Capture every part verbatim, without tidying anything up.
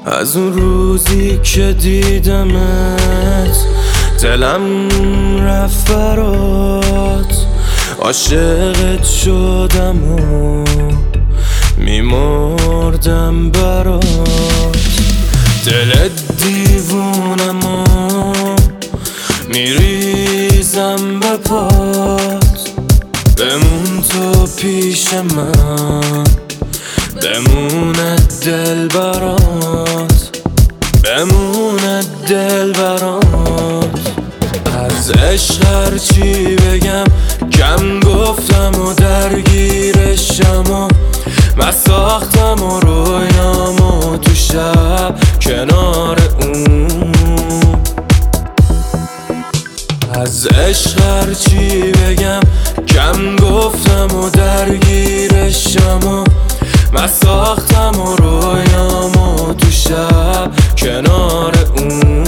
از اون روزی که دیدمت دلم رفت برات، عاشقت شدم و میمردم برات. دلت دیوونم و میریزم به پات، بمون تو پیش من، بموند دل برات، بموند دل برات. از عشق هرچی بگم کم گفتم و درگیرشم و من ساختم و رویام و تو شب کنار اون. از عشق هرچی بگم کم گفتم و درگیرشم و من ساختم و رویام و تو شب کنار اون.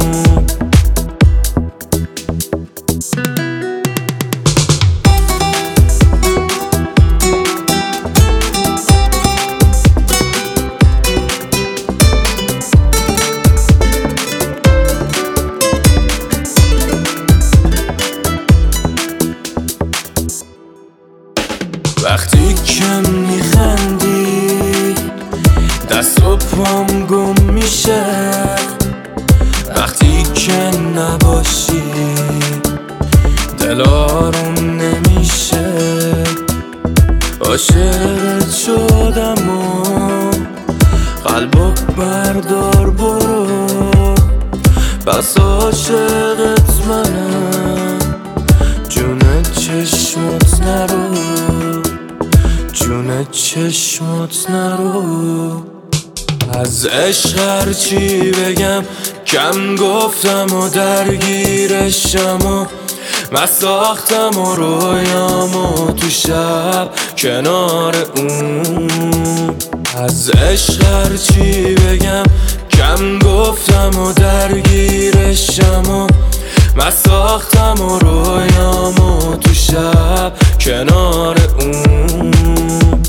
وقتی که میخندی دست و پام گم میشه، وقتی که نباشی دل آروم نمیشه. عاشقت شدم و قلبو بردار برو، بس عاشقت منم جون چشمت نرو، جون چشمت نرو. از عشق هرچی بگم کم گفتم و درگیرشم و من ساختم و رویام و تو شب کنار اون. از عشق هرچی بگم کم گفتم و درگیرشم و من ساختم و رویام و تو شب کنار اون.